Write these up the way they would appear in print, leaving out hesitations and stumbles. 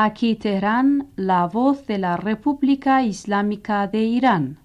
Aquí Teherán, la voz de la República Islámica de Irán.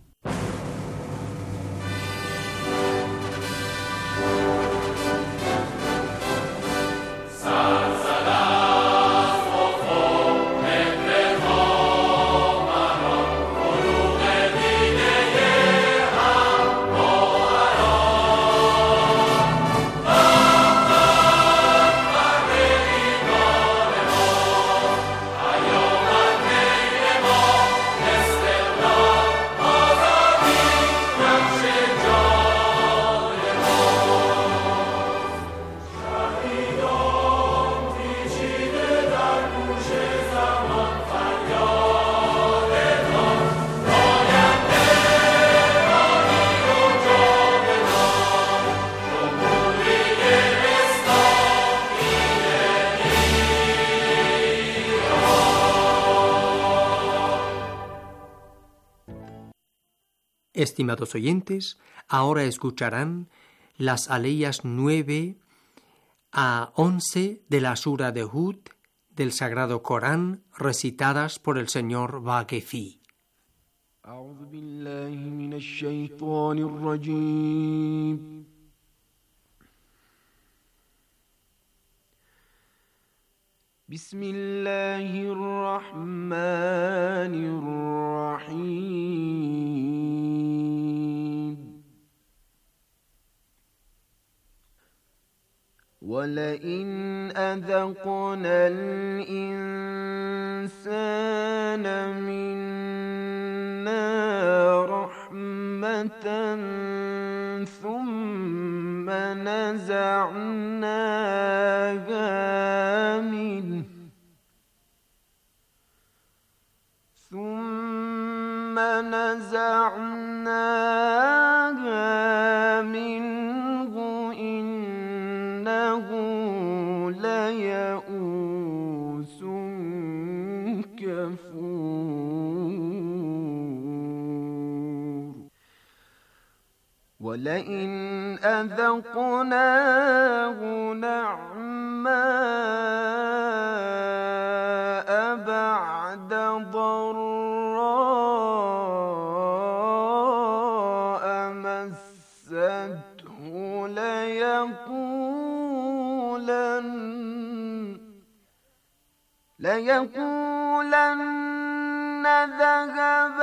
Estimados oyentes, ahora escucharán las aleyas 9 a 11 de la Sura de Hud del Sagrado Corán, recitadas por el señor Vaquefi. أعوذ بالله من الشيطان الرجيم. بسم الله الرحمن الرحيم. ولئن أذقنا الإنسان منا رحمة ثم نزعناها منه إنه ليئوس كفور. ولئن أذقناه نعماء بعد ضراء مسته ليقولن ذهب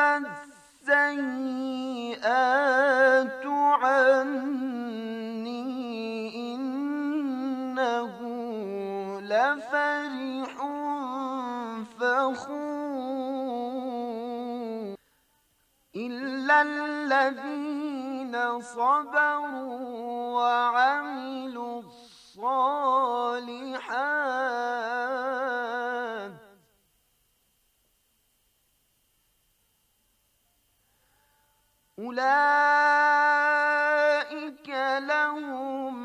السيئات عني إنه لفرح فخور. إلا الذين صبروا وعملوا الصالحات أولئك لهم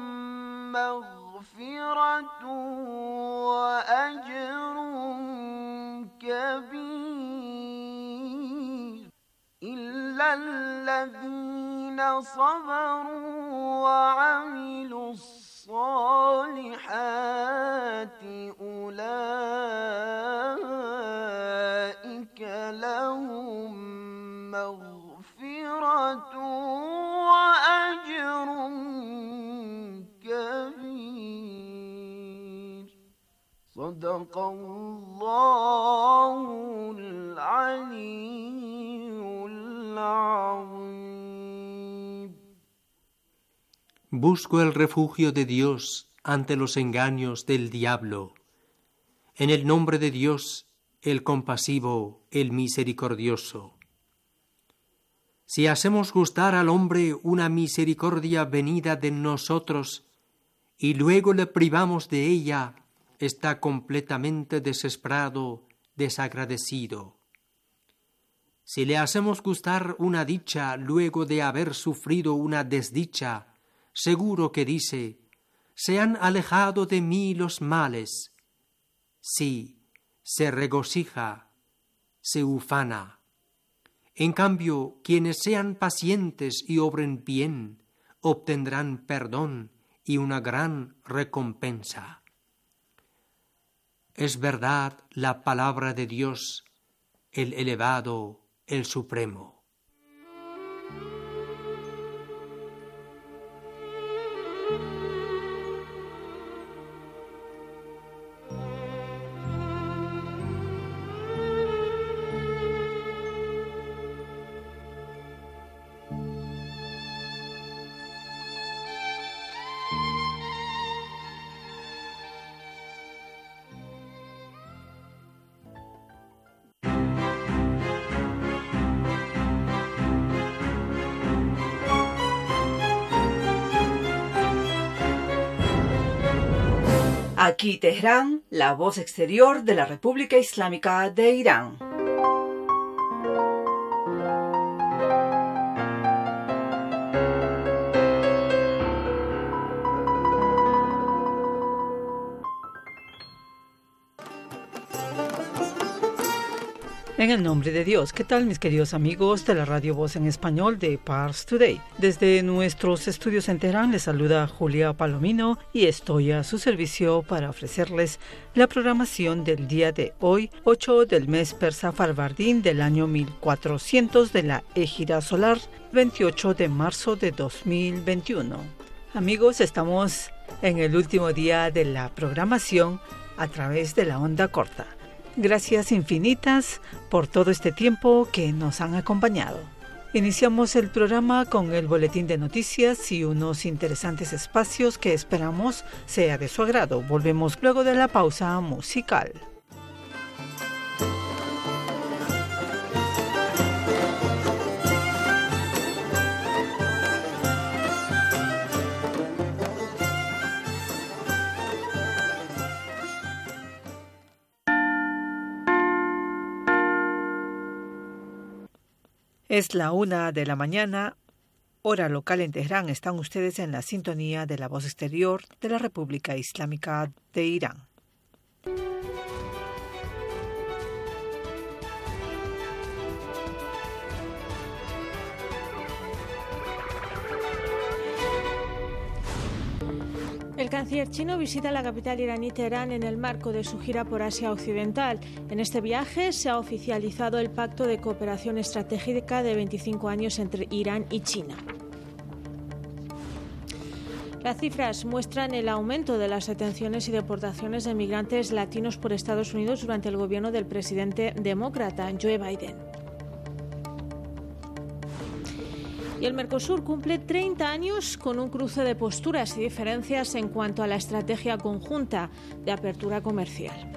مغفرة وأجر كبير. إلا الذين صبروا وعملوا الصالحات أولئك لهم مغفرة وأجر كبير. صدق الله العلي العظيم. Busco el refugio de Dios ante los engaños del diablo. En el nombre de Dios, el compasivo, el misericordioso. Si hacemos gustar al hombre una misericordia venida de nosotros y luego le privamos de ella, está completamente desesperado, desagradecido. Si le hacemos gustar una dicha luego de haber sufrido una desdicha, seguro que dice: se han alejado de mí los males. Sí, se regocija, se ufana. En cambio, quienes sean pacientes y obren bien, obtendrán perdón y una gran recompensa. es verdad la palabra de Dios, el elevado, el supremo. Aquí Teherán, la voz exterior de la República Islámica de Irán. En el nombre de Dios, ¿qué tal mis queridos amigos de la Radio Voz en Español de Pars Today? Desde nuestros estudios en Teherán les saluda Julia Palomino y estoy a su servicio para ofrecerles la programación del día de hoy, 8 del mes persa Farvardín del año 1400 de la Égira solar, 28 de marzo de 2021. Amigos, estamos en el último día de la programación a través de la onda corta. Gracias infinitas por todo este tiempo que nos han acompañado. Iniciamos el programa con el boletín de noticias y unos interesantes espacios que esperamos sea de su agrado. Volvemos luego de la pausa musical. Es la 1 de la mañana, hora local en Teherán. Están ustedes en la sintonía de la voz exterior de la República Islámica de Irán. El canciller chino visita la capital iraní Teherán en el marco de su gira por Asia Occidental. En este viaje se ha oficializado el Pacto de Cooperación Estratégica de 25 años entre Irán y China. Las cifras muestran el aumento de las detenciones y deportaciones de migrantes latinos por Estados Unidos durante el gobierno del presidente demócrata Joe Biden. Y el Mercosur cumple 30 años con un cruce de posturas y diferencias en cuanto a la estrategia conjunta de apertura comercial.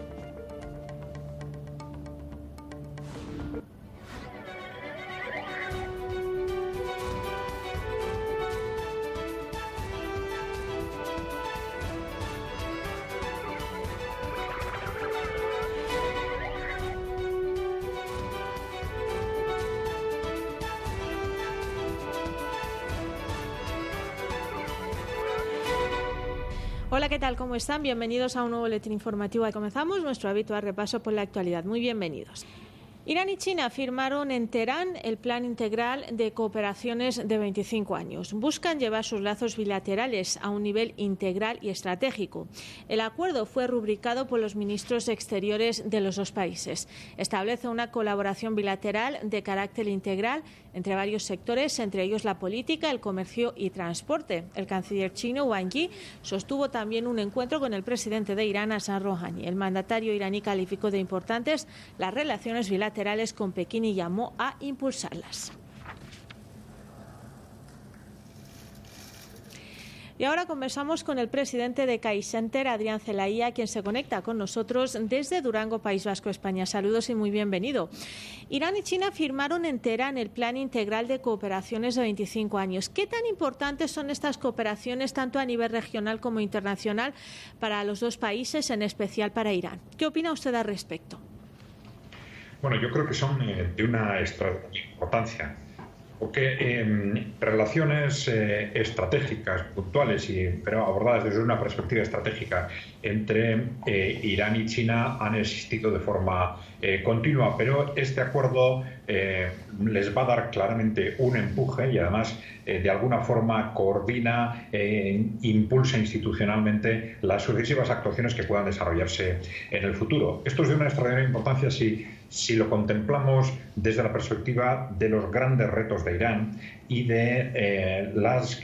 Hola, ¿qué tal? ¿Cómo están? Bienvenidos a un nuevo boletín informativo. Comenzamos nuestro habitual repaso por la actualidad. Muy bienvenidos. Irán y China firmaron en Teherán el Plan Integral de Cooperaciones de 25 años. Buscan llevar sus lazos bilaterales a un nivel integral y estratégico. El acuerdo fue rubricado por los ministros exteriores de los dos países. Establece una colaboración bilateral de carácter integral entre varios sectores, entre ellos la política, el comercio y transporte. El canciller chino Wang Yi sostuvo también un encuentro con el presidente de Irán, Hassan Rouhani. El mandatario iraní calificó de importantes las relaciones bilaterales con Pekín y llamó a impulsarlas. Y ahora conversamos con el presidente de CAI Center, Adrián Zelaía, quien se conecta con nosotros desde Durango, País Vasco, España. Saludos y muy bienvenido. Irán y China firmaron en Teherán el Plan Integral de Cooperaciones de 25 años. ¿Qué tan importantes son estas cooperaciones, tanto a nivel regional como internacional, para los dos países, en especial para Irán? ¿Qué opina usted al respecto? Bueno, yo creo que son de una extraordinaria importancia, Porque relaciones estratégicas, puntuales, pero abordadas desde una perspectiva estratégica entre Irán y China han existido de forma continua, pero este acuerdo les va a dar claramente un empuje y además de alguna forma coordina impulsa institucionalmente las sucesivas actuaciones que puedan desarrollarse en el futuro. Esto es de una extraordinaria importancia si lo contemplamos desde la perspectiva de los grandes retos de Irán y de las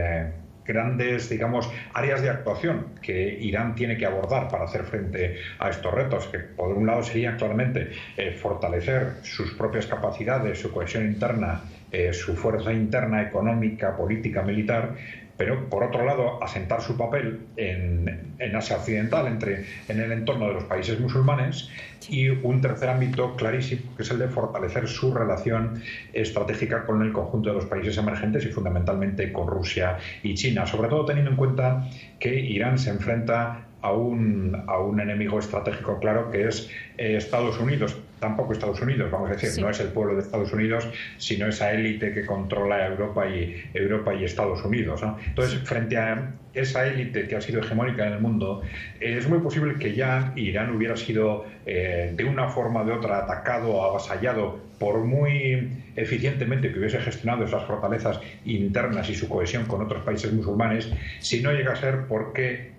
grandes, digamos, áreas de actuación que Irán tiene que abordar para hacer frente a estos retos, que por un lado serían claramente fortalecer sus propias capacidades, su cohesión interna, su fuerza interna económica, política, militar, pero por otro lado asentar su papel en Asia Occidental, en el entorno de los países musulmanes, y un tercer ámbito clarísimo que es el de fortalecer su relación estratégica con el conjunto de los países emergentes y fundamentalmente con Rusia y China, sobre todo teniendo en cuenta que Irán se enfrenta a un enemigo estratégico claro que es Estados Unidos. Tampoco Estados Unidos, vamos a decir, sí. No es el pueblo de Estados Unidos, sino esa élite que controla Europa y Estados Unidos, ¿no? Entonces, frente a esa élite que ha sido hegemónica en el mundo, es muy posible que ya Irán hubiera sido de una forma o de otra atacado o avasallado, por muy eficientemente que hubiese gestionado esas fortalezas internas y su cohesión con otros países musulmanes, si no llega a ser porque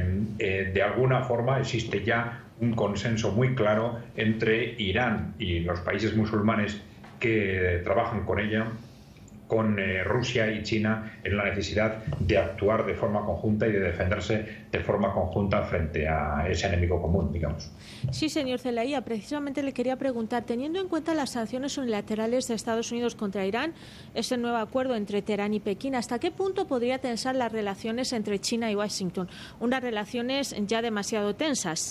de alguna forma existe ya un consenso muy claro entre Irán y los países musulmanes que trabajan con ella, con Rusia y China, en la necesidad de actuar de forma conjunta y de defenderse de forma conjunta frente a ese enemigo común, digamos. Sí, señor Zelaya, precisamente le quería preguntar, teniendo en cuenta las sanciones unilaterales de Estados Unidos contra Irán, ese nuevo acuerdo entre Teherán y Pekín, ¿hasta qué punto podría tensar las relaciones entre China y Washington? Unas relaciones ya demasiado tensas.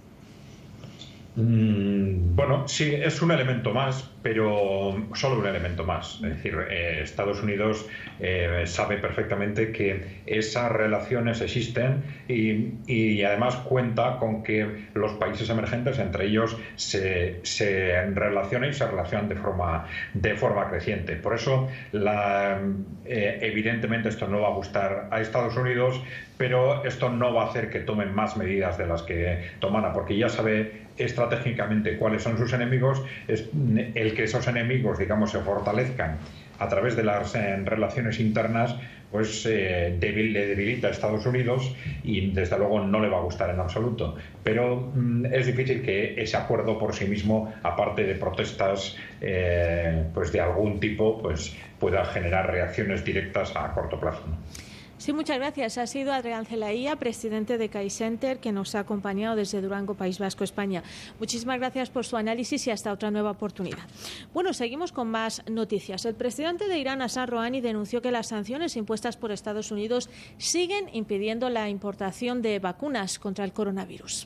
Bueno, sí, es un elemento más, pero solo un elemento más. Es decir, Estados Unidos sabe perfectamente que esas relaciones existen y además cuenta con que los países emergentes, entre ellos, se relacionan y se relacionan de forma creciente. Por eso, evidentemente, esto no va a gustar a Estados Unidos, pero esto no va a hacer que tomen más medidas de las que toman, porque ya sabe estratégicamente cuáles son sus enemigos. El que esos enemigos, digamos, se fortalezcan a través de las relaciones internas, pues le debilita a Estados Unidos y desde luego no le va a gustar en absoluto. Pero es difícil que ese acuerdo por sí mismo, aparte de protestas pues de algún tipo, pues pueda generar reacciones directas a corto plazo, ¿no? Sí, muchas gracias. Ha sido Adrián Zelaya, presidente de CAI Center, que nos ha acompañado desde Durango, País Vasco, España. Muchísimas gracias por su análisis y hasta otra nueva oportunidad. Bueno, seguimos con más noticias. El presidente de Irán, Hassan Rouhani, denunció que las sanciones impuestas por Estados Unidos siguen impidiendo la importación de vacunas contra el coronavirus.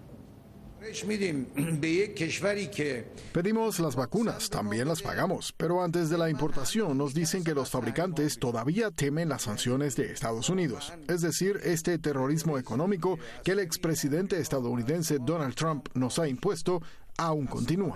Pedimos las vacunas, también las pagamos, pero antes de la importación nos dicen que los fabricantes todavía temen las sanciones de Estados Unidos. Es decir, este terrorismo económico que el expresidente estadounidense Donald Trump nos ha impuesto aún continúa.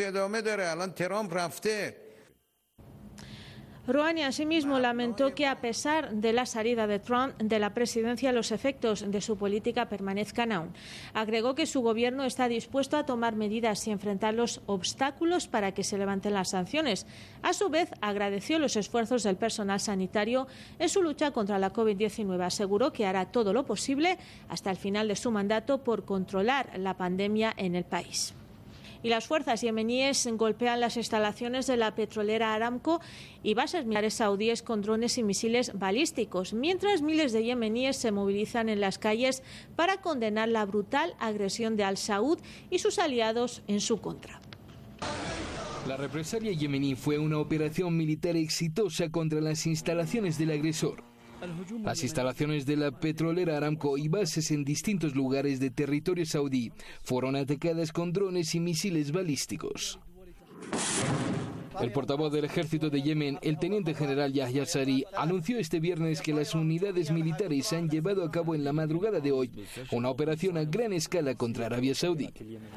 Rouhani asimismo lamentó que a pesar de la salida de Trump de la presidencia, los efectos de su política permanezcan aún. Agregó que su gobierno está dispuesto a tomar medidas y enfrentar los obstáculos para que se levanten las sanciones. A su vez, agradeció los esfuerzos del personal sanitario en su lucha contra la COVID-19. Aseguró que hará todo lo posible hasta el final de su mandato por controlar la pandemia en el país. Y las fuerzas yemeníes golpean las instalaciones de la petrolera Aramco y bases militares saudíes con drones y misiles balísticos, mientras miles de yemeníes se movilizan en las calles para condenar la brutal agresión de Al Saud y sus aliados en su contra. La represalia yemení fue una operación militar exitosa contra las instalaciones del agresor. Las instalaciones de la petrolera Aramco y bases en distintos lugares de territorio saudí fueron atacadas con drones y misiles balísticos. El portavoz del ejército de Yemen, el teniente general Yahya Sari, anunció este viernes que las unidades militares han llevado a cabo en la madrugada de hoy una operación a gran escala contra Arabia Saudí.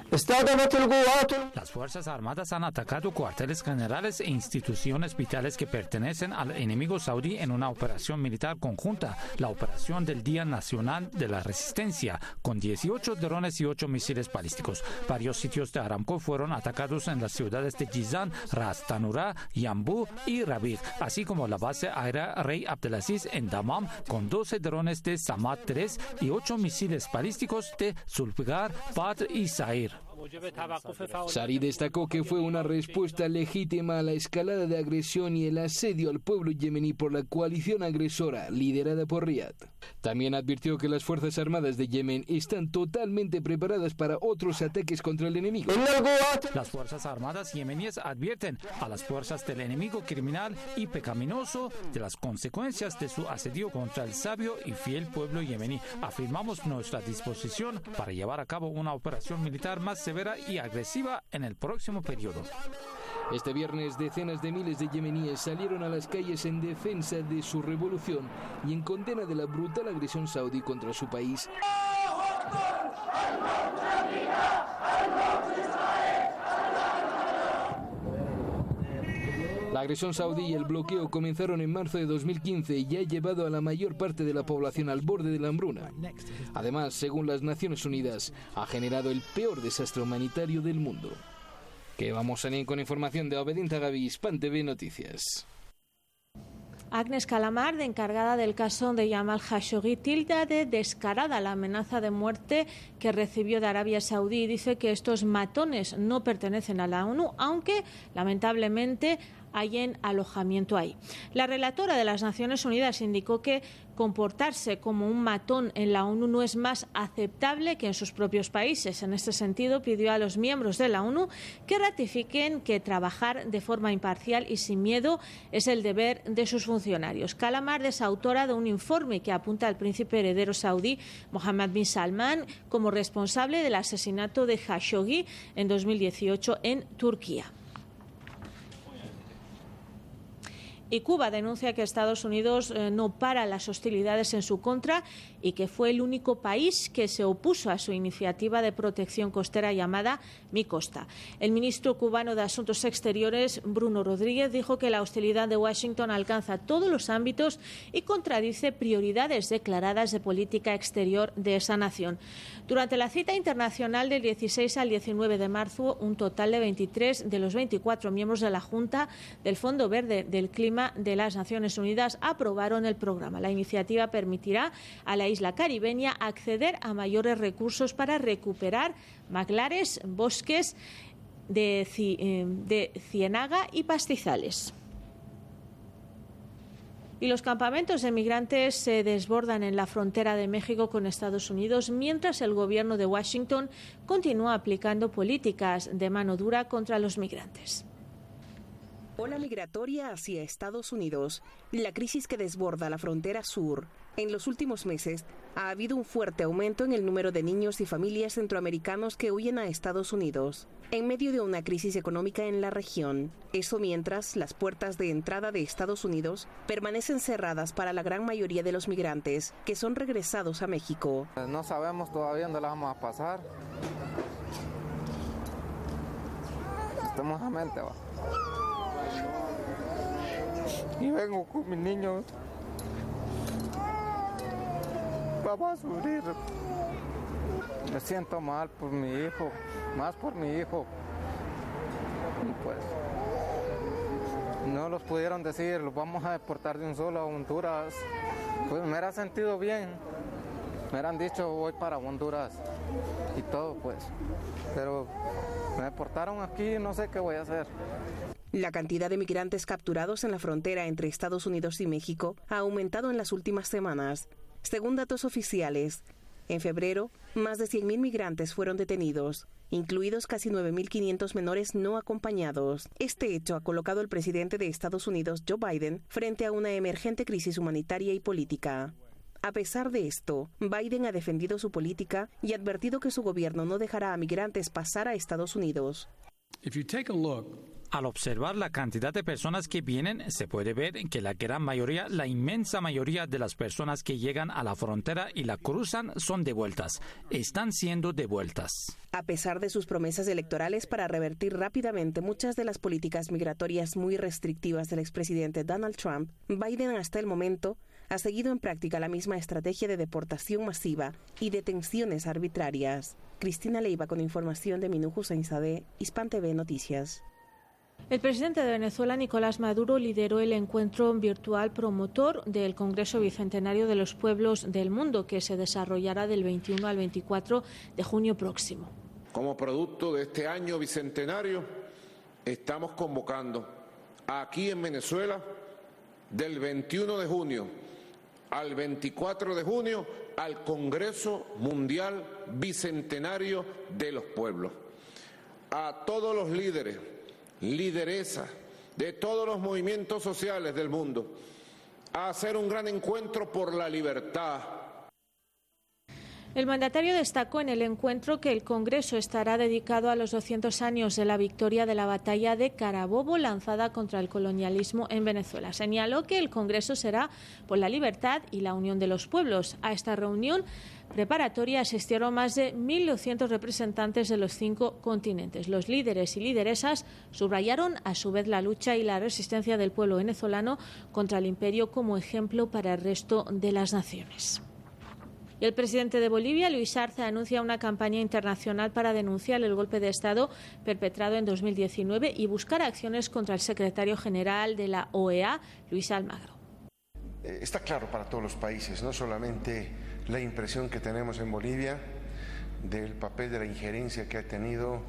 Las Fuerzas Armadas han atacado cuarteles generales e instituciones vitales que pertenecen al enemigo saudí en una operación militar conjunta, la operación del Día Nacional de la Resistencia, con 18 drones y 8 misiles balísticos. Varios sitios de Aramco fueron atacados en las ciudades de Jizan, Ras Tanura, Yambu y Rabigh, así como la base aérea Rey Abdelaziz en Dammam, con 12 drones de Samad 3 y 8 misiles balísticos de Zulfiqar, Badr y Zair. Sari destacó que fue una respuesta legítima a la escalada de agresión y el asedio al pueblo yemení por la coalición agresora liderada por Riad. También advirtió que las Fuerzas Armadas de Yemen están totalmente preparadas para otros ataques contra el enemigo. Las Fuerzas Armadas yemeníes advierten a las fuerzas del enemigo criminal y pecaminoso de las consecuencias de su asedio contra el sabio y fiel pueblo yemení. Afirmamos nuestra disposición para llevar a cabo una operación militar más severa y agresiva en el próximo periodo. Este viernes, decenas de miles de yemeníes salieron a las calles en defensa de su revolución y en condena de la brutal agresión saudí contra su país. La agresión saudí y el bloqueo comenzaron en marzo de 2015 y ha llevado a la mayor parte de la población al borde de la hambruna. Además, según las Naciones Unidas, ha generado el peor desastre humanitario del mundo. Que vamos a ir con información de Obedin Tagavi, Hispan TV Noticias. Agnes Kalamard, encargada del caso de Jamal Khashoggi, tilda de descarada la amenaza de muerte que recibió de Arabia Saudí y dice que estos matones no pertenecen a la ONU, aunque lamentablemente hay en alojamiento ahí. La relatora de las Naciones Unidas indicó que comportarse como un matón en la ONU no es más aceptable que en sus propios países. En este sentido, pidió a los miembros de la ONU que ratifiquen que trabajar de forma imparcial y sin miedo es el deber de sus funcionarios. Kalamard es autora de un informe que apunta al príncipe heredero saudí Mohammed bin Salman como responsable del asesinato de Khashoggi en 2018 en Turquía. Y Cuba denuncia que Estados Unidos no para las hostilidades en su contra y que fue el único país que se opuso a su iniciativa de protección costera llamada Mi Costa. El ministro cubano de Asuntos Exteriores, Bruno Rodríguez, dijo que la hostilidad de Washington alcanza todos los ámbitos y contradice prioridades declaradas de política exterior de esa nación. Durante la cita internacional del 16 al 19 de marzo, un total de 23 de los 24 miembros de la Junta del Fondo Verde del Clima de las Naciones Unidas aprobaron el programa. La iniciativa permitirá a la isla caribeña acceder a mayores recursos para recuperar manglares, bosques de ciénaga y pastizales. Y los campamentos de migrantes se desbordan en la frontera de México con Estados Unidos, mientras el gobierno de Washington continúa aplicando políticas de mano dura contra los migrantes. Ola migratoria hacia Estados Unidos. La crisis que desborda la frontera sur. En los últimos meses ha habido un fuerte aumento en el número de niños y familias centroamericanos que huyen a Estados Unidos, en medio de una crisis económica en la región. Eso mientras las puertas de entrada de Estados Unidos permanecen cerradas para la gran mayoría de los migrantes que son regresados a México. No sabemos todavía dónde la vamos a pasar. Estamos a mente, va. Y vengo con mis niños. Vamos a sufrir. Me siento mal por mi hijo, más por mi hijo. Y pues no los pudieron decir, los vamos a deportar de un solo a Honduras. Pues me hubiera sentido bien. Me hubieran dicho voy para Honduras y todo pues. Pero me deportaron aquí y no sé qué voy a hacer. La cantidad de migrantes capturados en la frontera entre Estados Unidos y México ha aumentado en las últimas semanas. Según datos oficiales, en febrero, más de 100.000 migrantes fueron detenidos, incluidos casi 9.500 menores no acompañados. Este hecho ha colocado al presidente de Estados Unidos, Joe Biden, frente a una emergente crisis humanitaria y política. A pesar de esto, Biden ha defendido su política y ha advertido que su gobierno no dejará a migrantes pasar a Estados Unidos. Al observar la cantidad de personas que vienen, se puede ver que la gran mayoría, la inmensa mayoría de las personas que llegan a la frontera y la cruzan son devueltas. Están siendo devueltas. A pesar de sus promesas electorales para revertir rápidamente muchas de las políticas migratorias muy restrictivas del expresidente Donald Trump, Biden hasta el momento ha seguido en práctica la misma estrategia de deportación masiva y detenciones arbitrarias. Cristina Leiva con información de Minú Hussein Sadeh, Hispan TV Noticias. El presidente de Venezuela, Nicolás Maduro, lideró el encuentro virtual promotor del Congreso Bicentenario de los Pueblos del Mundo, que se desarrollará del 21 al 24 de junio próximo. Como producto de este año bicentenario, estamos convocando aquí en Venezuela, del 21 de junio al 24 de junio, al Congreso Mundial Bicentenario de los Pueblos. A todos los líderes, lideresas de todos los movimientos sociales del mundo, a hacer un gran encuentro por la libertad. El mandatario destacó en el encuentro que el Congreso estará dedicado a los 200 años de la victoria de la batalla de Carabobo lanzada contra el colonialismo en Venezuela. Señaló que el Congreso será por la libertad y la unión de los pueblos. A esta reunión preparatoria asistieron más de 1.200 representantes de los 5 continentes. Los líderes y lideresas subrayaron a su vez la lucha y la resistencia del pueblo venezolano contra el imperio como ejemplo para el resto de las naciones. Y el presidente de Bolivia, Luis Arce, anuncia una campaña internacional para denunciar el golpe de Estado perpetrado en 2019 y buscar acciones contra el secretario general de la OEA, Luis Almagro. Está claro para todos los países, no solamente la impresión que tenemos en Bolivia del papel de la injerencia que ha tenido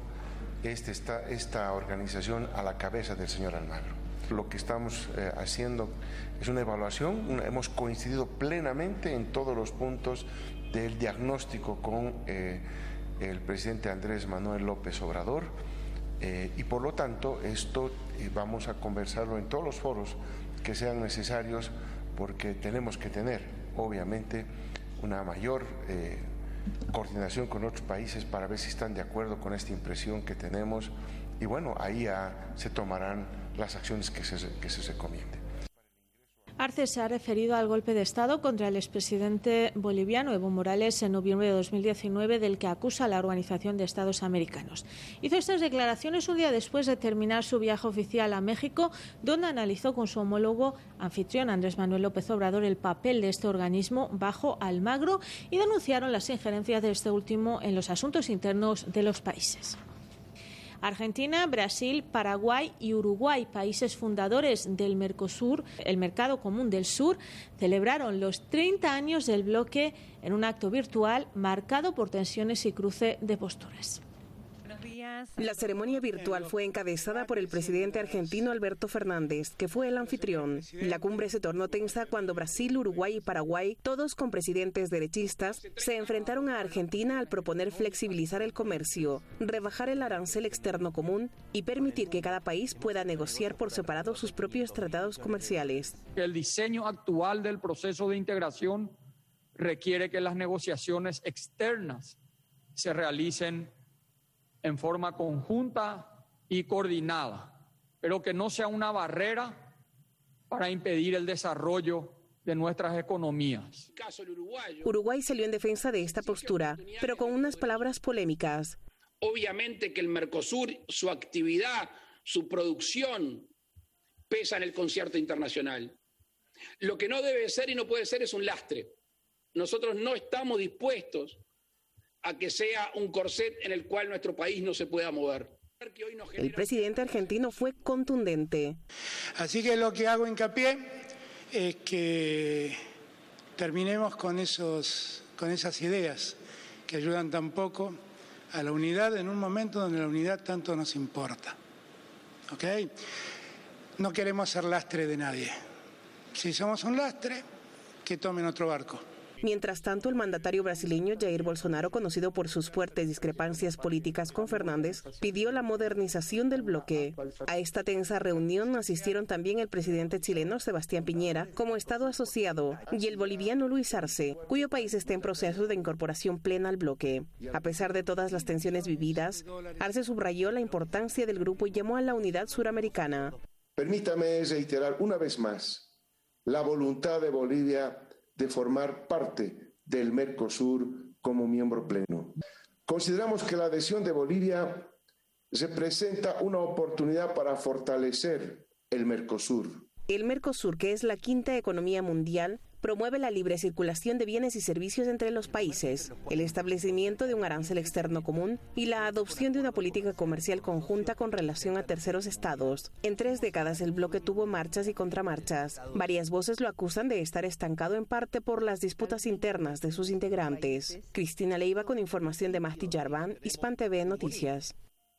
esta organización a la cabeza del señor Almagro. Lo que estamos haciendo es una evaluación, hemos coincidido plenamente en todos los puntos del diagnóstico con el presidente Andrés Manuel López Obrador y por lo tanto esto vamos a conversarlo en todos los foros que sean necesarios porque tenemos que tener obviamente una mayor coordinación con otros países para ver si están de acuerdo con esta impresión que tenemos y bueno, ahí se tomarán las acciones que se recomienden. Arce se ha referido al golpe de Estado contra el expresidente boliviano Evo Morales en noviembre de 2019, del que acusa a la Organización de Estados Americanos. Hizo estas declaraciones un día después de terminar su viaje oficial a México, donde analizó con su homólogo anfitrión Andrés Manuel López Obrador el papel de este organismo bajo Almagro y denunciaron las injerencias de este último en los asuntos internos de los países. Argentina, Brasil, Paraguay y Uruguay, países fundadores del Mercosur, el Mercado Común del Sur, celebraron los 30 años del bloque en un acto virtual marcado por tensiones y cruce de posturas. La ceremonia virtual fue encabezada por el presidente argentino Alberto Fernández, que fue el anfitrión. La cumbre se tornó tensa cuando Brasil, Uruguay y Paraguay, todos con presidentes derechistas, se enfrentaron a Argentina al proponer flexibilizar el comercio, rebajar el arancel externo común y permitir que cada país pueda negociar por separado sus propios tratados comerciales. El diseño actual del proceso de integración requiere que las negociaciones externas se realicen en forma conjunta y coordinada, pero que no sea una barrera para impedir el desarrollo de nuestras economías. Uruguay salió en defensa de esta postura, pero con unas palabras polémicas. Obviamente que el Mercosur, su actividad, su producción, pesa en el concierto internacional. Lo que no debe ser y no puede ser es un lastre. Nosotros no estamos dispuestos a que sea un corset en el cual nuestro país no se pueda mover. El presidente argentino fue contundente. Así que lo que hago hincapié es que terminemos con esas ideas que ayudan tan poco a la unidad en un momento donde la unidad tanto nos importa. ¿Ok? No queremos ser lastre de nadie. Si somos un lastre, que tomen otro barco. Mientras tanto, el mandatario brasileño Jair Bolsonaro, conocido por sus fuertes discrepancias políticas con Fernández, pidió la modernización del bloque. A esta tensa reunión asistieron también el presidente chileno Sebastián Piñera como Estado asociado y el boliviano Luis Arce, cuyo país está en proceso de incorporación plena al bloque. A pesar de todas las tensiones vividas, Arce subrayó la importancia del grupo y llamó a la unidad suramericana. Permítame reiterar una vez más la voluntad de Bolivia de formar parte del Mercosur como miembro pleno. Consideramos que la adhesión de Bolivia representa una oportunidad para fortalecer el Mercosur. El Mercosur, que es la quinta economía mundial, promueve la libre circulación de bienes y servicios entre los países, el establecimiento de un arancel externo común y la adopción de una política comercial conjunta con relación a terceros estados. En 3 décadas el bloque tuvo marchas y contramarchas. Varias voces lo acusan de estar estancado en parte por las disputas internas de sus integrantes. Cristina Leiva con información de Masti Yarván, Hispan TV Noticias.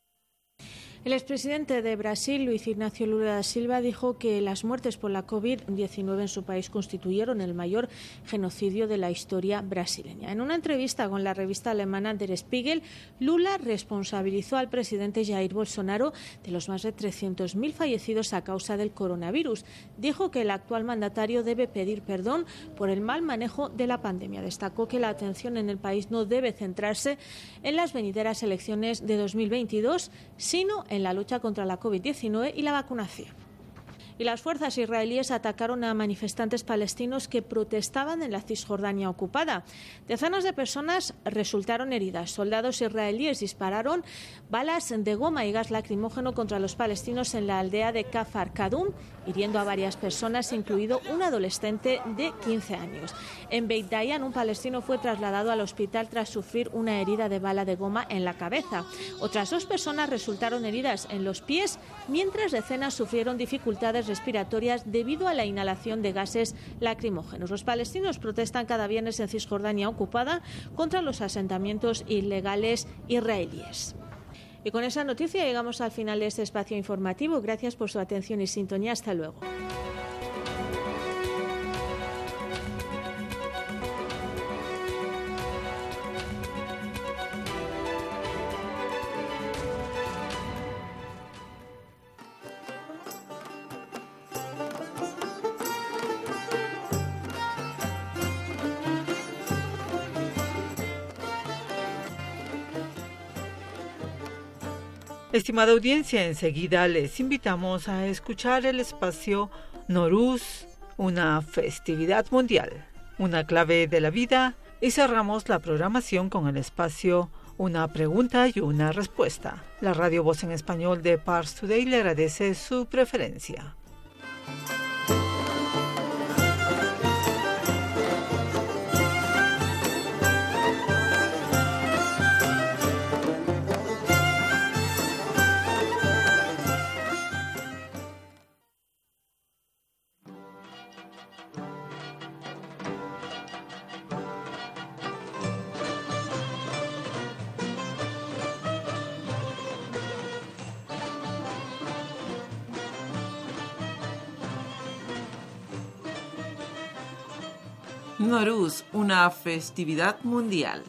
El expresidente de Brasil, Luiz Inácio Lula da Silva, dijo que las muertes por la COVID-19 en su país constituyeron el mayor genocidio de la historia brasileña. En una entrevista con la revista alemana Der Spiegel, Lula responsabilizó al presidente Jair Bolsonaro de los más de 300.000 fallecidos a causa del coronavirus. Dijo que el actual mandatario debe pedir perdón por el mal manejo de la pandemia. Destacó que la atención en el país no debe centrarse en las venideras elecciones de 2022, sino en la lucha contra la COVID-19 y la vacunación. Y las fuerzas israelíes atacaron a manifestantes palestinos que protestaban en la Cisjordania ocupada. Decenas de personas resultaron heridas. Soldados israelíes dispararon balas de goma y gas lacrimógeno contra los palestinos en la aldea de Kafar Kadum, hiriendo a varias personas, incluido un adolescente de 15 años. En Beit Dayan, un palestino fue trasladado al hospital tras sufrir una herida de bala de goma en la cabeza. Otras 2 personas resultaron heridas en los pies, mientras decenas sufrieron dificultades respiratorias debido a la inhalación de gases lacrimógenos. Los palestinos protestan cada viernes en Cisjordania ocupada contra los asentamientos ilegales israelíes. Y con esa noticia llegamos al final de este espacio informativo. Gracias por su atención y sintonía. Hasta luego. Estimada audiencia, enseguida les invitamos a escuchar el espacio Nowruz, una festividad mundial, una clave de la vida, y cerramos la programación con el espacio Una pregunta y una respuesta. La Radio Voz en Español de Pars Today le agradece su preferencia. Nowruz, una festividad mundial.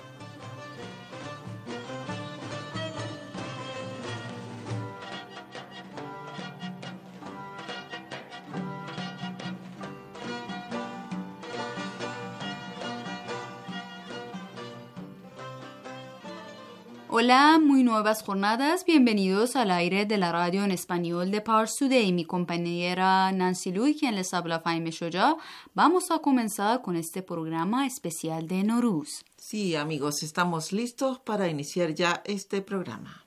Hola, muy nuevas jornadas. Bienvenidos al aire de la radio en español de Pars Today. Mi compañera Nancy Lu y quien les habla Faime Shoja. Vamos a comenzar con este programa especial de Nowruz. Sí, amigos, estamos listos para iniciar ya este programa.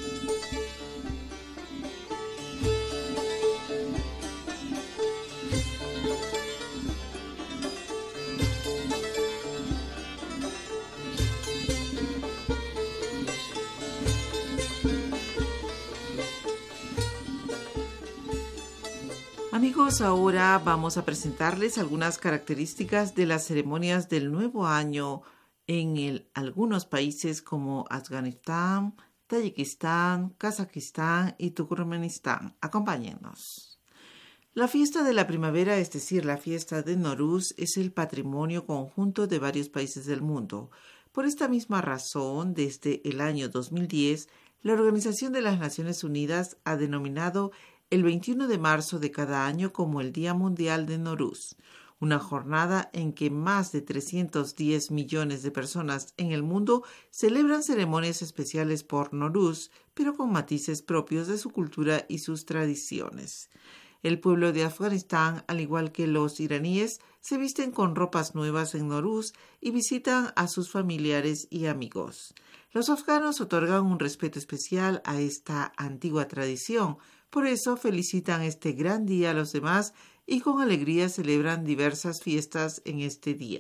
Amigos, ahora vamos a presentarles algunas características de las ceremonias del nuevo año en algunos países como Afganistán, Tayikistán, Kazajistán y Turkmenistán. Acompáñennos. La fiesta de la primavera, es decir, la fiesta de Nowruz, es el patrimonio conjunto de varios países del mundo. Por esta misma razón, desde el año 2010, la Organización de las Naciones Unidas ha denominado el 21 de marzo de cada año como el Día Mundial de Nowruz, una jornada en que más de 310 millones de personas en el mundo celebran ceremonias especiales por Nowruz, pero con matices propios de su cultura y sus tradiciones. El pueblo de Afganistán, al igual que los iraníes, se visten con ropas nuevas en Nowruz y visitan a sus familiares y amigos. Los afganos otorgan un respeto especial a esta antigua tradición, por eso felicitan este gran día a los demás y con alegría celebran diversas fiestas en este día.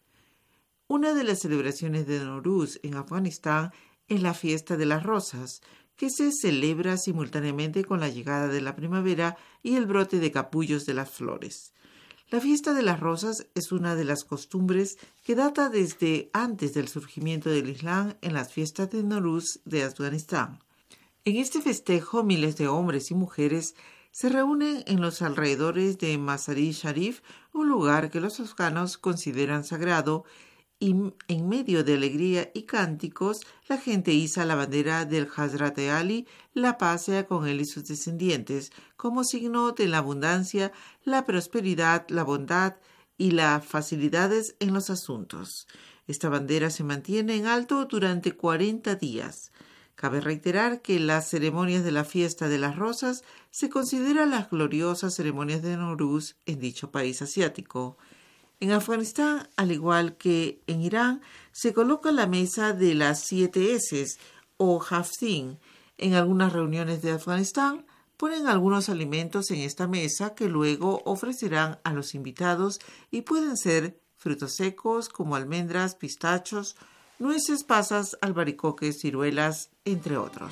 Una de las celebraciones de Nowruz en Afganistán es la Fiesta de las Rosas, que se celebra simultáneamente con la llegada de la primavera y el brote de capullos de las flores. La Fiesta de las Rosas es una de las costumbres que data desde antes del surgimiento del Islam en las fiestas de Nowruz de Afganistán. En este festejo, miles de hombres y mujeres se reúnen en los alrededores de Mazar-i Sharif, un lugar que los afganos consideran sagrado, y en medio de alegría y cánticos, la gente iza la bandera del Hazrat Ali, la pasea con él y sus descendientes, como signo de la abundancia, la prosperidad, la bondad y las facilidades en los asuntos. Esta bandera se mantiene en alto durante 40 días. Cabe reiterar que las ceremonias de la Fiesta de las Rosas se consideran las gloriosas ceremonias de Nowruz en dicho país asiático. En Afganistán, al igual que en Irán, se coloca la mesa de las 7 S o haftin. En algunas reuniones de Afganistán ponen algunos alimentos en esta mesa que luego ofrecerán a los invitados y pueden ser frutos secos como almendras, pistachos, nueces, pasas, albaricoques, ciruelas, entre otros.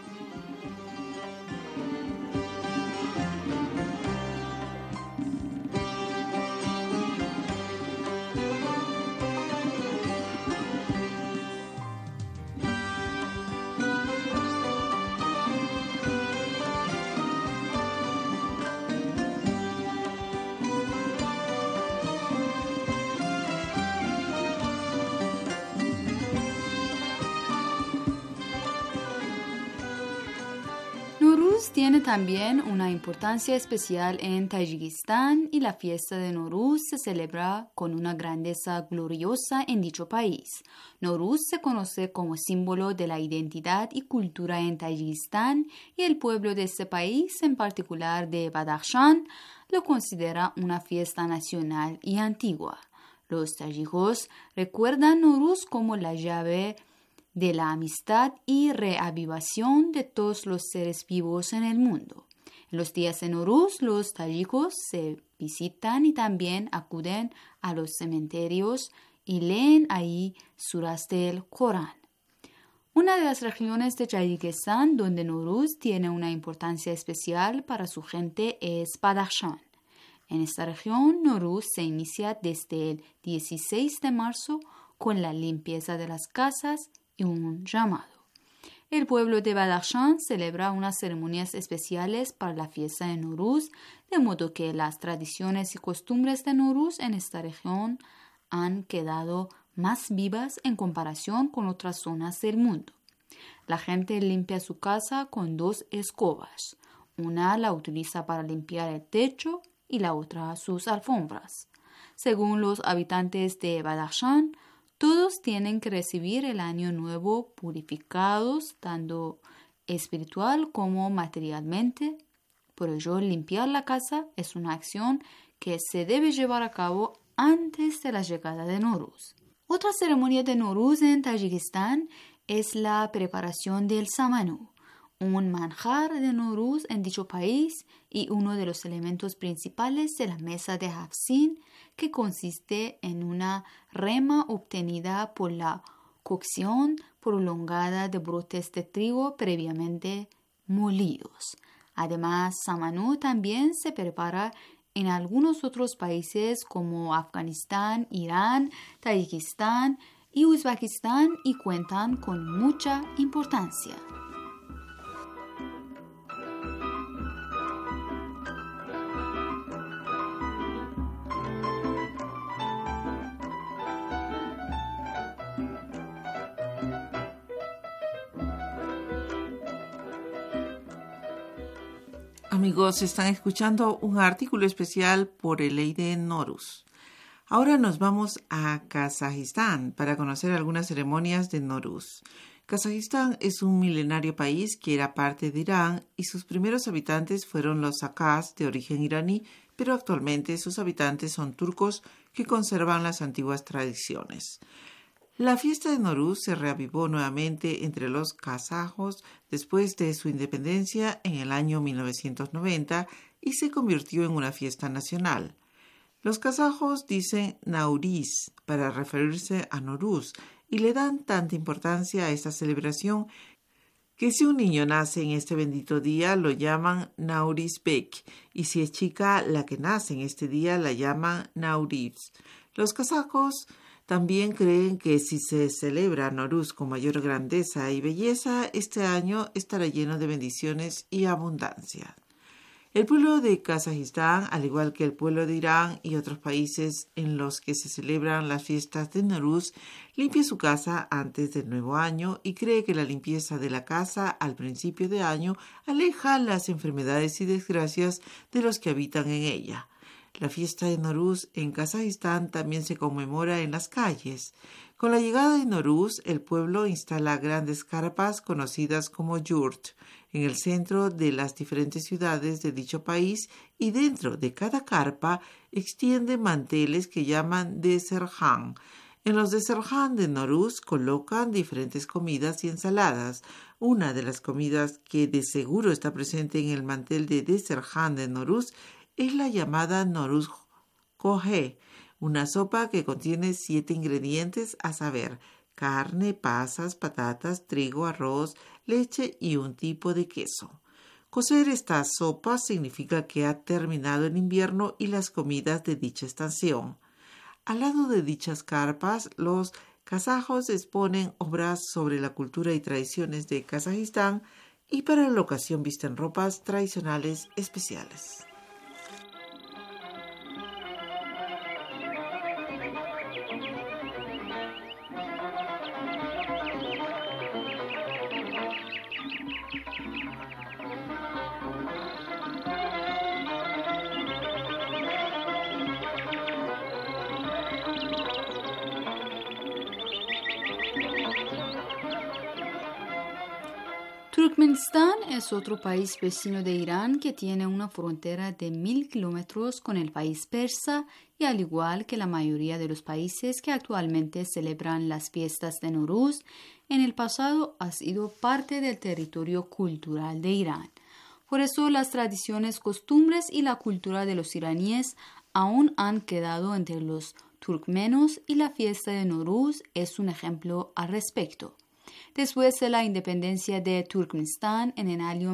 Tiene también una importancia especial en Tayikistán y la fiesta de Nowruz se celebra con una grandeza gloriosa en dicho país. Nowruz se conoce como símbolo de la identidad y cultura en Tayikistán y el pueblo de este país, en particular de Badakhshan, lo considera una fiesta nacional y antigua. Los tayikos recuerdan Nowruz como la llave de la amistad y reavivación de todos los seres vivos en el mundo. En los días de Nowruz, los tayikos se visitan y también acuden a los cementerios y leen ahí suras del Corán. Una de las regiones de Tayikistán donde Nowruz tiene una importancia especial para su gente es Badakhshan. En esta región, Nowruz se inicia desde el 16 de marzo con la limpieza de las casas y un llamado. El pueblo de Badakhshan celebra unas ceremonias especiales para la fiesta de Nowruz, de modo que las tradiciones y costumbres de Nowruz en esta región han quedado más vivas en comparación con otras zonas del mundo. La gente limpia su casa con 2 escobas. Una la utiliza para limpiar el techo y la otra sus alfombras. Según los habitantes de Badakhshan, todos tienen que recibir el año nuevo purificados, tanto espiritual como materialmente. Por ello, limpiar la casa es una acción que se debe llevar a cabo antes de la llegada de Nowruz. Otra ceremonia de Nowruz en Tayikistán es la preparación del samanú, un manjar de Nowruz en dicho país y uno de los elementos principales de la mesa de haftin, que consiste en una rema obtenida por la cocción prolongada de brotes de trigo previamente molidos. Además, samanú también se prepara en algunos otros países como Afganistán, Irán, Tayikistán y Uzbekistán y cuentan con mucha importancia. Amigos, están escuchando un artículo especial por el Eid Nowruz. Ahora nos vamos a Kazajistán para conocer algunas ceremonias de Nowruz. Kazajistán es un milenario país que era parte de Irán y sus primeros habitantes fueron los Akaz de origen iraní, pero actualmente sus habitantes son turcos que conservan las antiguas tradiciones. La fiesta de Nowruz se reavivó nuevamente entre los kazajos después de su independencia en el año 1990 y se convirtió en una fiesta nacional. Los kazajos dicen Nauriz para referirse a Nowruz y le dan tanta importancia a esta celebración que si un niño nace en este bendito día lo llaman Naurizbek y si es chica la que nace en este día la llaman Nauriz. Los kazajos también creen que si se celebra Nowruz con mayor grandeza y belleza, este año estará lleno de bendiciones y abundancia. El pueblo de Kazajistán, al igual que el pueblo de Irán y otros países en los que se celebran las fiestas de Nowruz, limpia su casa antes del nuevo año y cree que la limpieza de la casa al principio de año aleja las enfermedades y desgracias de los que habitan en ella. La fiesta de Nowruz en Kazajistán también se conmemora en las calles. Con la llegada de Nowruz, el pueblo instala grandes carpas conocidas como yurt en el centro de las diferentes ciudades de dicho país y dentro de cada carpa extiende manteles que llaman deserhan. En los deserhan de Nowruz colocan diferentes comidas y ensaladas. Una de las comidas que de seguro está presente en el mantel de deserhan de Nowruz es la llamada Nowruz Kohe, una sopa que contiene 7 ingredientes, a saber, carne, pasas, patatas, trigo, arroz, leche y un tipo de queso. Cocer esta sopa significa que ha terminado el invierno y las comidas de dicha estación. Al lado de dichas carpas, los kazajos exponen obras sobre la cultura y tradiciones de Kazajistán y para la ocasión visten ropas tradicionales especiales. Turkmenistán es otro país vecino de Irán que tiene una frontera de 1000 kilómetros con el país persa y al igual que la mayoría de los países que actualmente celebran las fiestas de Nowruz, en el pasado ha sido parte del territorio cultural de Irán. Por eso las tradiciones, costumbres y la cultura de los iraníes aún han quedado entre los turkmenos y la fiesta de Nowruz es un ejemplo al respecto. Después de la independencia de Turkmenistán en el año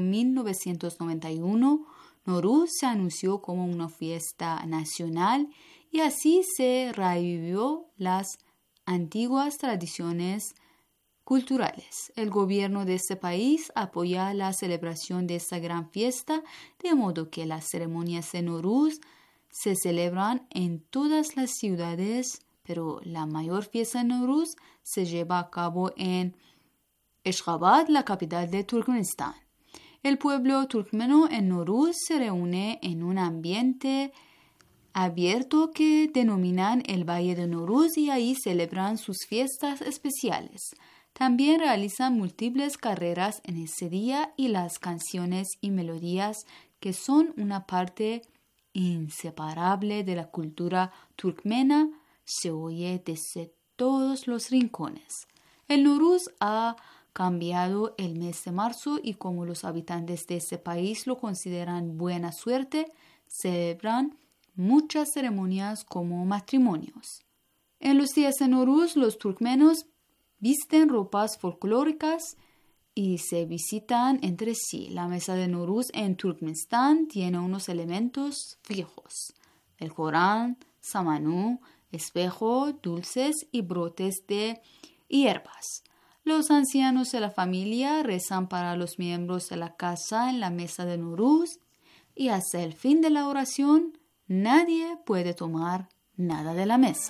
1991, Nowruz se anunció como una fiesta nacional y así se revivió las antiguas tradiciones culturales. El gobierno de este país apoya la celebración de esta gran fiesta, de modo que las ceremonias de Nowruz se celebran en todas las ciudades, pero la mayor fiesta de Nowruz se lleva a cabo en Ashgabat, la capital de Turkmenistán. El pueblo turkmeno en Nowruz se reúne en un ambiente abierto que denominan el Valle de Nowruz y ahí celebran sus fiestas especiales. También realizan múltiples carreras en ese día y las canciones y melodías que son una parte inseparable de la cultura turkmena se oye desde todos los rincones. El Nowruz ha cambiado el mes de marzo y como los habitantes de este país lo consideran buena suerte, celebran muchas ceremonias como matrimonios. En los días de Nowruz, los turkmenos visten ropas folclóricas y se visitan entre sí. La mesa de Nowruz en Turkmenistán tiene unos elementos fijos: el Corán, samanú, espejo, dulces y brotes de hierbas. Los ancianos de la familia rezan para los miembros de la casa en la mesa de Nowruz y hasta el fin de la oración nadie puede tomar nada de la mesa.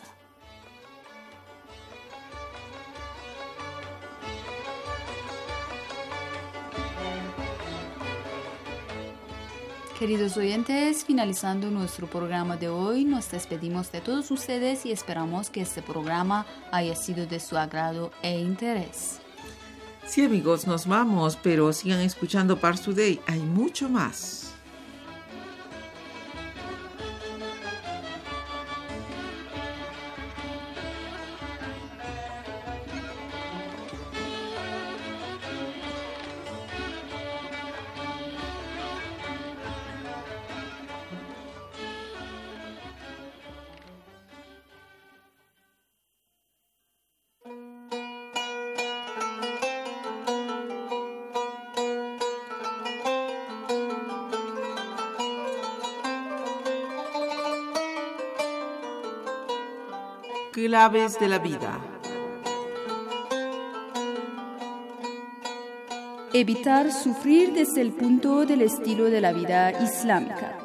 Queridos oyentes, finalizando nuestro programa de hoy, nos despedimos de todos ustedes y esperamos que este programa haya sido de su agrado e interés. Sí, amigos, nos vamos, pero sigan escuchando Pars Today, hay mucho más. Claves de la vida. Evitar sufrir desde el punto del estilo de la vida islámica.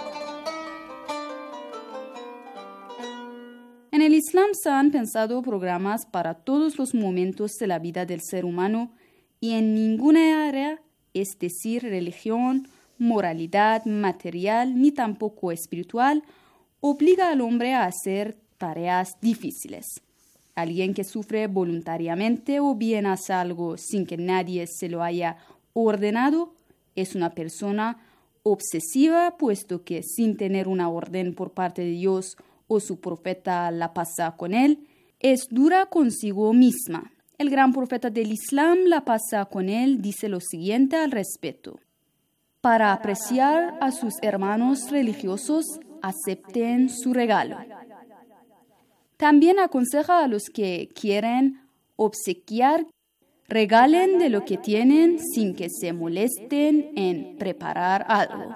En el Islam se han pensado programas para todos los momentos de la vida del ser humano y en ninguna área, es decir, religión, moralidad, material, ni tampoco espiritual, obliga al hombre a hacer tareas difíciles. Alguien que sufre voluntariamente o bien hace algo sin que nadie se lo haya ordenado es una persona obsesiva, puesto que sin tener una orden por parte de Dios o su profeta la pasa con él, es dura consigo misma. El gran profeta del Islam la pasa con él dice lo siguiente al respecto: para apreciar a sus hermanos religiosos, acepten su regalo. También aconseja a los que quieren obsequiar, regalen de lo que tienen sin que se molesten en preparar algo.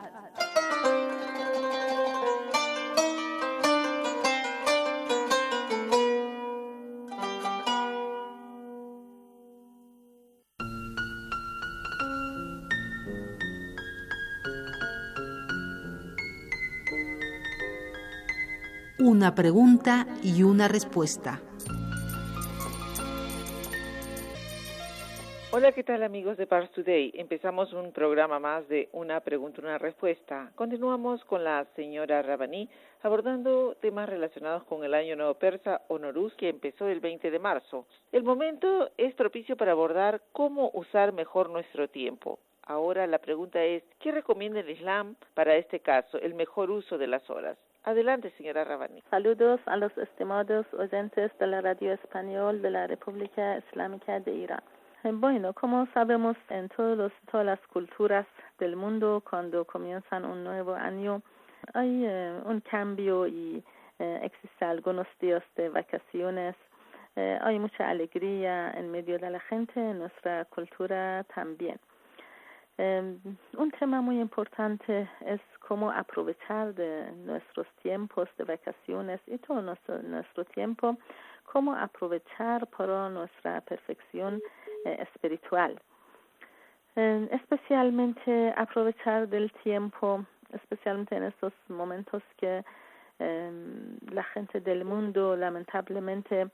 Una pregunta y una respuesta. Hola, ¿qué tal amigos de Pars Today? Empezamos un programa más de una pregunta y una respuesta. Continuamos con la señora Rabbani abordando temas relacionados con el año nuevo persa o Nowruz, que empezó el 20 de marzo. El momento es propicio para abordar cómo usar mejor nuestro tiempo. Ahora la pregunta es, ¿qué recomienda el Islam para este caso, el mejor uso de las horas? Adelante, señora Rabbani. Saludos a los estimados oyentes de la Radio Español de la República Islámica de Irán. Bueno, como sabemos, en todas las culturas del mundo, cuando comienzan un nuevo año, hay un cambio y existen algunos días de vacaciones. Hay mucha alegría en medio de la gente, en nuestra cultura también. Un tema muy importante es cómo aprovechar de nuestros tiempos de vacaciones y todo nuestro tiempo, cómo aprovechar para nuestra perfección espiritual. Especialmente aprovechar del tiempo, especialmente en estos momentos que la gente del mundo lamentablemente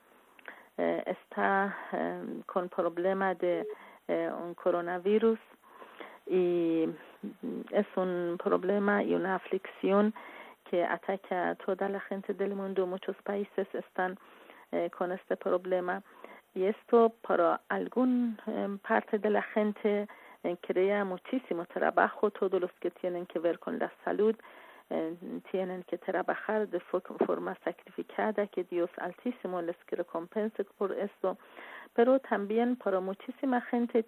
está con problema de un coronavirus. Y es un problema y una aflicción que ataca a toda la gente del mundo. Muchos países están con este problema y esto para alguna parte de la gente crea muchísimo trabajo. Todos los que tienen que ver con la salud tienen que trabajar de forma sacrificada, que Dios Altísimo les recompense por esto. Pero también para muchísima gente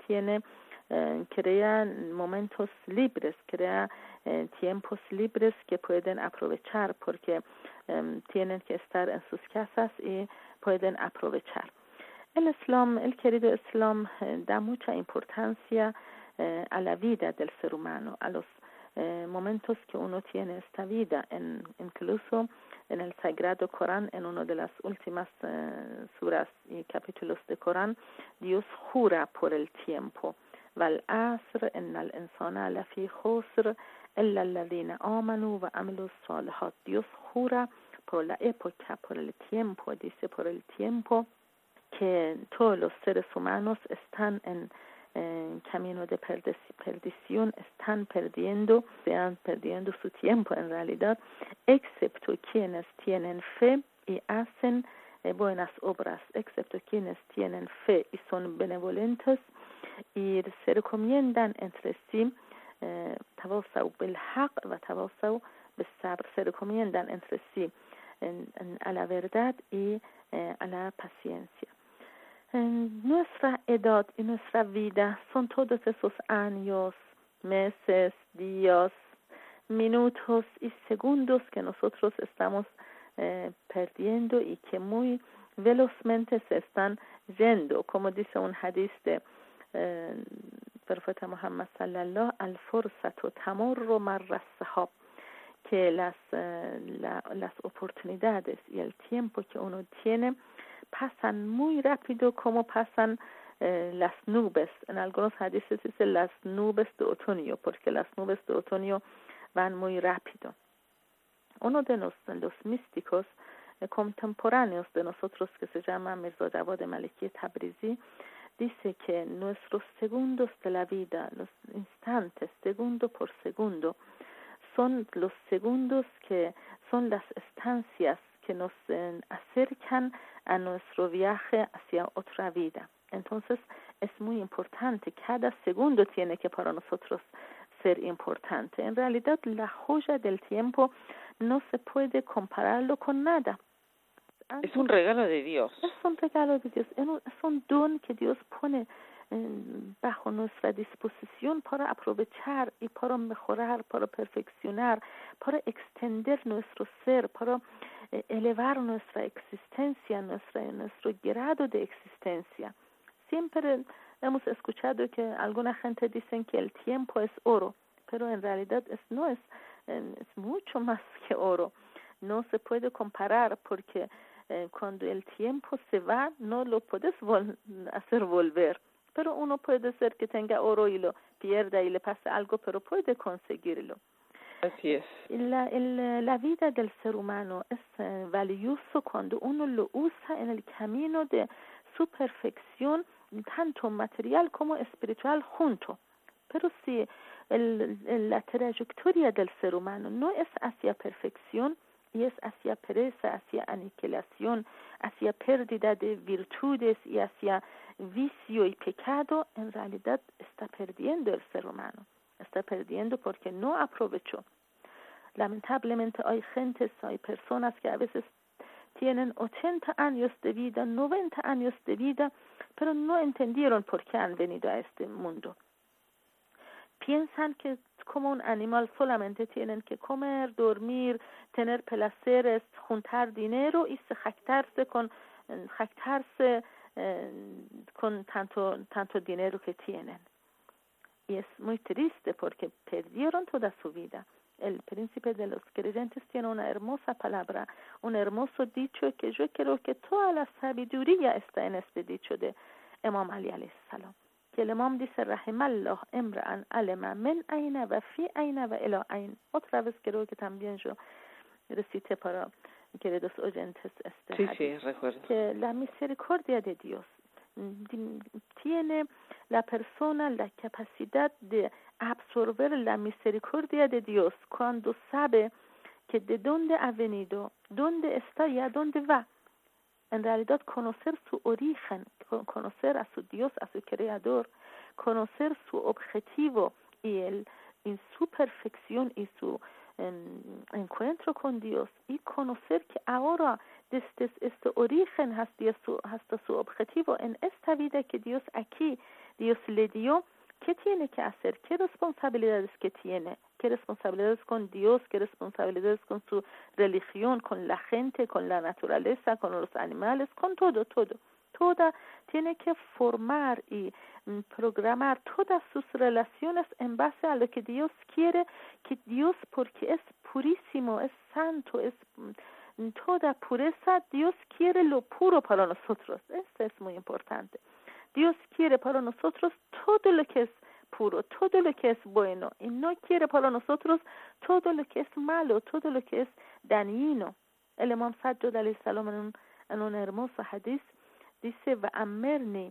crea momentos libres, crea tiempos libres que pueden aprovechar porque tienen que estar en sus casas y pueden aprovechar. El Islam, el querido Islam, da mucha importancia a la vida del ser humano, a los momentos que uno tiene esta vida. Incluso en el Sagrado Corán, en una de las últimas suras y capítulos de Corán, Dios jura por el tiempo. والعصر إن الإنسان لفي خسر إلا الذين آمنوا وعملوا الصالحات. Dios jura por la época, por el tiempo, dice por el tiempo que todos los seres humanos están en camino de perdición están perdiendo su tiempo en realidad, excepto quienes tienen fe y hacen buenas obras, excepto quienes tienen fe y son benevolentes y se recomiendan entre sí, tawasaw bil haqq wa tawasaw bis sabr, se recomiendan entre sí a la verdad y a la paciencia. Nuestra edad y nuestra vida son todos esos años, meses, días, minutos y segundos que nosotros estamos perdiendo y que muy velozmente se están yendo, como dice un hadith de profeta Muhammad sallallahu al-fursatu tamurru marra as-sahab, que las oportunidades y el tiempo que uno tiene pasan muy rápido como pasan las nubes. En algunos hadices dice las nubes de otoño, porque las nubes de otoño van muy rápido. Uno de los místicos contemporáneos de nosotros, que se llama Mirza Jawad Maliki Tabrizi, dice que nuestros segundos de la vida, los instantes, segundo por segundo, son los segundos que son las estancias que nos acercan a nuestro viaje hacia otra vida. Entonces es muy importante, cada segundo tiene que para nosotros ser importante. En realidad la joya del tiempo no se puede compararlo con nada. Es un regalo de Dios. Es un regalo de Dios, es un don que Dios pone bajo nuestra disposición para aprovechar y para mejorar, para perfeccionar, para extender nuestro ser, para elevar nuestra existencia, nuestro grado de existencia. Siempre hemos escuchado que alguna gente dicen que el tiempo es oro, pero en realidad es mucho más que oro. No se puede comparar porque cuando el tiempo se va no lo puedes hacer volver. Pero uno puede ser que tenga oro y lo pierda y le pase algo, pero puede conseguirlo. Así es. La vida del ser humano es valioso cuando uno lo usa en el camino de su perfección, tanto material como espiritual junto. Pero si la trayectoria del ser humano no es hacia perfección, y es hacia pereza, hacia aniquilación, hacia pérdida de virtudes y hacia vicio y pecado, en realidad está perdiendo el ser humano. Está perdiendo porque no aprovechó. Lamentablemente hay personas que a veces tienen 80 años de vida, 90 años de vida, pero no entendieron por qué han venido a este mundo. Piensan que como un animal solamente tienen que comer, dormir, tener placeres, juntar dinero y jactarse con tanto dinero que tienen. Y es muy triste porque perdieron toda su vida. El príncipe de los creyentes tiene una hermosa palabra, un hermoso dicho que yo creo que toda la sabiduría está en este dicho de Imam Ali alayhi salam. Que el imam dice, rahimallah imra'an alema min ayna wa fi ayna wa ila ayn. Otra vez creo que también yo recité para queridos oyentes Sí, recuerdo. Que la misericordia de Dios tiene la persona la capacidad de absorber la misericordia de Dios cuando sabe que de dónde ha venido, dónde está y a dónde va. En realidad conocer su origen, conocer a su Dios, a su Creador, conocer su objetivo y en su perfección y su encuentro con Dios, y conocer que ahora desde este origen hasta su objetivo en esta vida que Dios le dio, ¿qué tiene que hacer? ¿Qué responsabilidades que tiene? ¿Qué responsabilidades con Dios? ¿Qué responsabilidades con su religión, con la gente, con la naturaleza, con los animales, con todo? Toda tiene que formar y programar todas sus relaciones en base a lo que Dios quiere, que Dios, porque es purísimo, es santo, es toda pureza, Dios quiere lo puro para nosotros. Esto es muy importante. Dios quiere para nosotros todo lo que es puro, todo lo que es bueno, y no quiere para nosotros todo lo que es malo, todo lo que es dañino. El Imam Sajjad alayhi salam en un hermoso hadith dice: "Va'amirni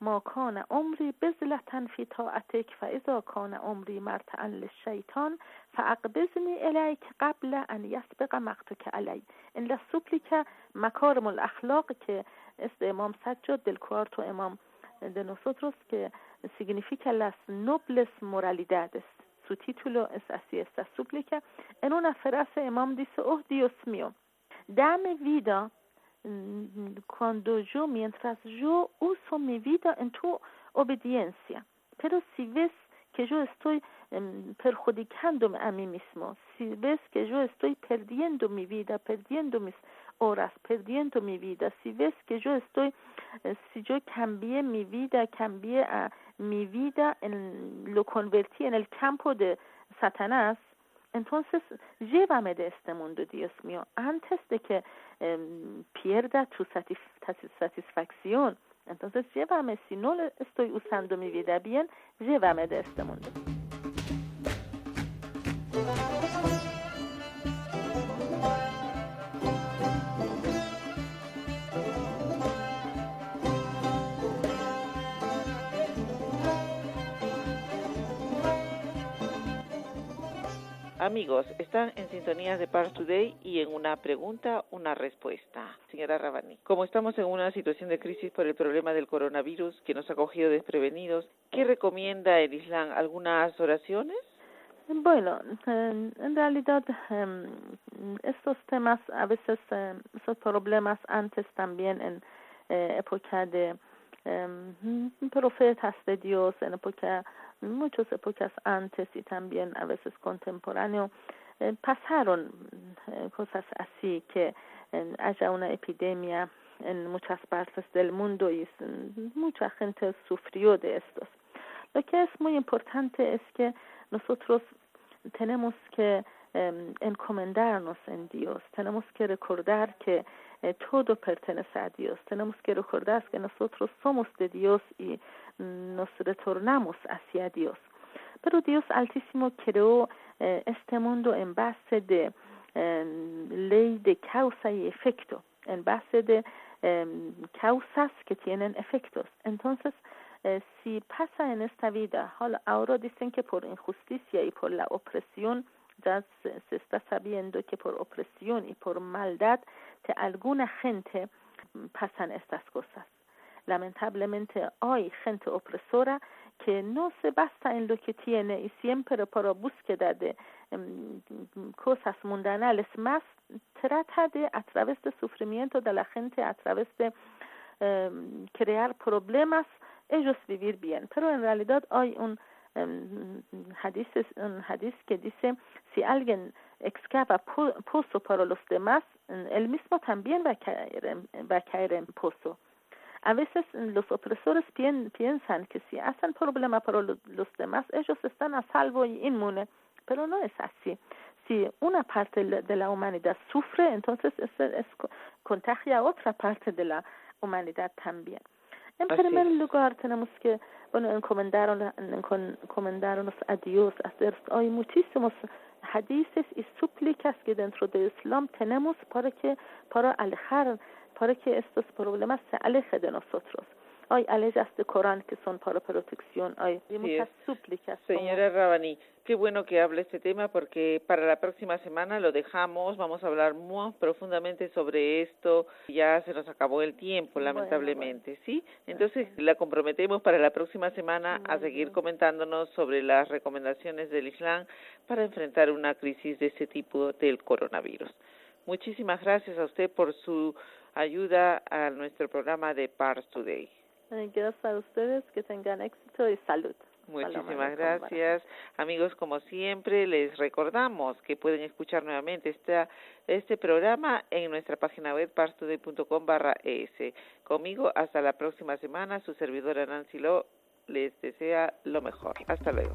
ما کان عمری بذلة فی طاعتک فاذا کان عمری مرتعا للشیطان فاقبضنی الیک قبل ان یسبق مقتک علی. En la súplica Macarim al-Akhlaq, que es de Imam Sajjad del cuarto Imam de nosotros, que significa las nobles moralidades. Su título es así, esta súplica. En una frase Imam dice: oh Dios mío, dame vida mientras yo uso mi vida en tu obediencia. Pero si ves que yo estoy perjudicándome a mí mismo, si ves que yo estoy perdiendo mi vida, perdiendo mis horas, perdiendo mi vida, si ves que yo estoy, si yo cambié mi vida, lo convertí en el campo de Satanás, entonces llévame de este mundo, Dios mío, antes de que pierda tu satisfacción. Entonces llévame, si no estoy usando mi vida bien, llévame de este mundo. Amigos, están en sintonía de Pars Today y en una pregunta, una respuesta. Señora Rabbani, como estamos en una situación de crisis por el problema del coronavirus que nos ha cogido desprevenidos, ¿qué recomienda el Islam? ¿Algunas oraciones? Bueno, en realidad estos temas, a veces esos problemas antes también en época de profetas de Dios, en muchas épocas antes y también a veces contemporáneo, pasaron cosas así, que haya una epidemia en muchas partes del mundo y mucha gente sufrió de estos. Lo que es muy importante es que nosotros tenemos que encomendarnos en Dios, tenemos que recordar que todo pertenece a Dios, tenemos que recordar que nosotros somos de Dios y nos retornamos hacia Dios. Pero Dios Altísimo creó este mundo en base de ley de causa y efecto, en base de causas que tienen efectos. Entonces, si pasa en esta vida, ahora dicen que por injusticia y por la opresión, ya se está sabiendo que por opresión y por maldad de alguna gente pasan estas cosas. Lamentablemente hay gente opresora que no se basa en lo que tiene y siempre por búsqueda de cosas mundanales más trata de, a través del sufrimiento de la gente, a través de crear problemas, ellos vivir bien. Pero en realidad hay un hadith que dice: si alguien excava pozo para los demás, él mismo también va a caer en pozo. A veces los opresores piensan que si hacen problema para los demás, ellos están a salvo y inmunes, pero no es así. Si una parte de la humanidad sufre, entonces contagia a otra parte de la humanidad también. En primer lugar, tenemos que encomendarnos a Dios. Hay muchísimos hadices y súplicas que dentro del Islam tenemos para que estos problemas se alejen de nosotros. Hay leyes de Corán que son para protección, hay muchas súplicas. Señora Rabbani, qué bueno que hable este tema, porque para la próxima semana lo dejamos, vamos a hablar muy profundamente sobre esto. Ya se nos acabó el tiempo, lamentablemente, ¿sí? Entonces la comprometemos para la próxima semana a seguir comentándonos sobre las recomendaciones del Islam para enfrentar una crisis de este tipo del coronavirus. Muchísimas gracias a usted por su ayuda a nuestro programa de Pars Today. Gracias a ustedes, que tengan éxito y salud. Muchísimas gracias. Amigos, como siempre, les recordamos que pueden escuchar nuevamente este programa en nuestra página web parstoday.com/es. Conmigo, hasta la próxima semana. Su servidora Nancy Lo les desea lo mejor. Hasta luego.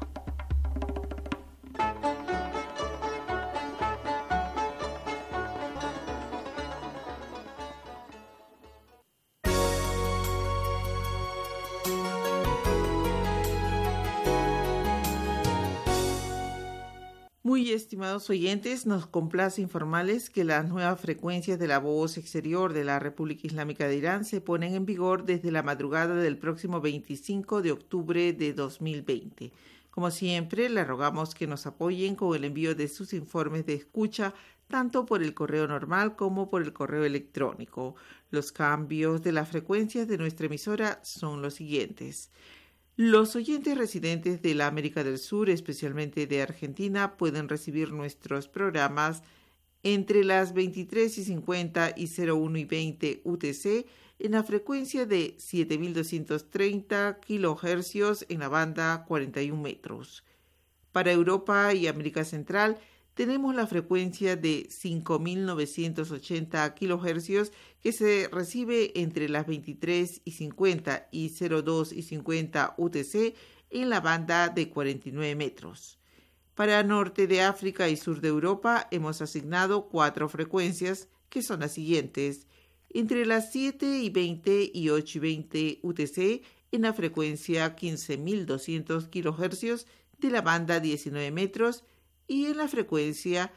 Muy estimados oyentes, nos complace informarles que las nuevas frecuencias de la voz exterior de la República Islámica de Irán se ponen en vigor desde la madrugada del próximo 25 de octubre de 2020. Como siempre, le rogamos que nos apoyen con el envío de sus informes de escucha, tanto por el correo normal como por el correo electrónico. Los cambios de las frecuencias de nuestra emisora son los siguientes. Los oyentes residentes de la América del Sur, especialmente de Argentina, pueden recibir nuestros programas entre las 23:50 y 01:20 UTC en la frecuencia de 7.230 kHz en la banda 41 metros. Para Europa y América Central, tenemos la frecuencia de 5.980 kHz que se recibe entre las 23:50 y 02:50 UTC en la banda de 49 metros. Para Norte de África y Sur de Europa hemos asignado 4 frecuencias que son las siguientes: entre las 7:20 y 8:20 UTC en la frecuencia 15.200 kHz de la banda 19 metros y en la frecuencia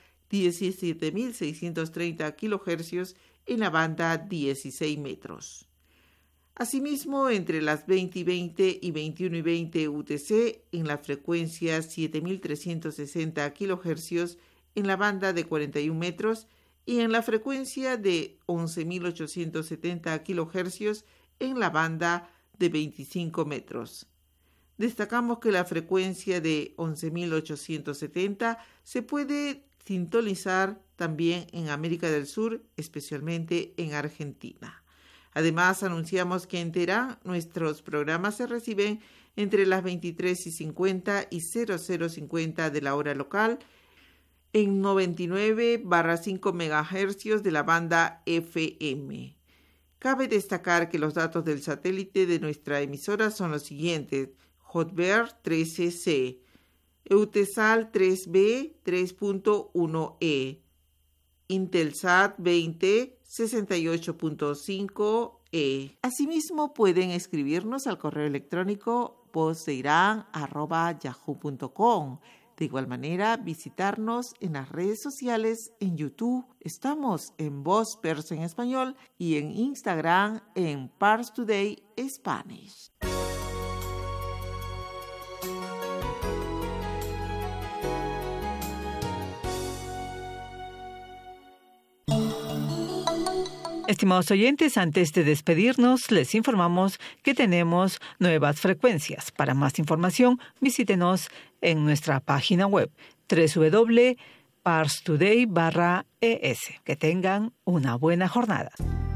17.630 kHz en la banda 16 metros. Asimismo, entre las 20:20 y 21:20 UTC en la frecuencia 7.360 kHz en la banda de 41 metros y en la frecuencia de 11.870 kHz en la banda de 25 metros. Destacamos que la frecuencia de 11.870 se puede sintonizar también en América del Sur, especialmente en Argentina. Además, anunciamos que en Teherán nuestros programas se reciben entre las 23:50 y 00:50 de la hora local en 99/5 MHz de la banda FM. Cabe destacar que los datos del satélite de nuestra emisora son los siguientes: Hotbird 13C, Eutelsat 3B 3.1E, Intelsat 20 68.5E. Asimismo, pueden escribirnos al correo electrónico vozdeiran@yahoo.com. De igual manera, visitarnos en las redes sociales, en YouTube. Estamos en Voz Persa en Español y en Instagram en Pars Today Spanish. Estimados oyentes, antes de despedirnos, les informamos que tenemos nuevas frecuencias. Para más información, visítenos en nuestra página web www.parstoday.es. Que tengan una buena jornada.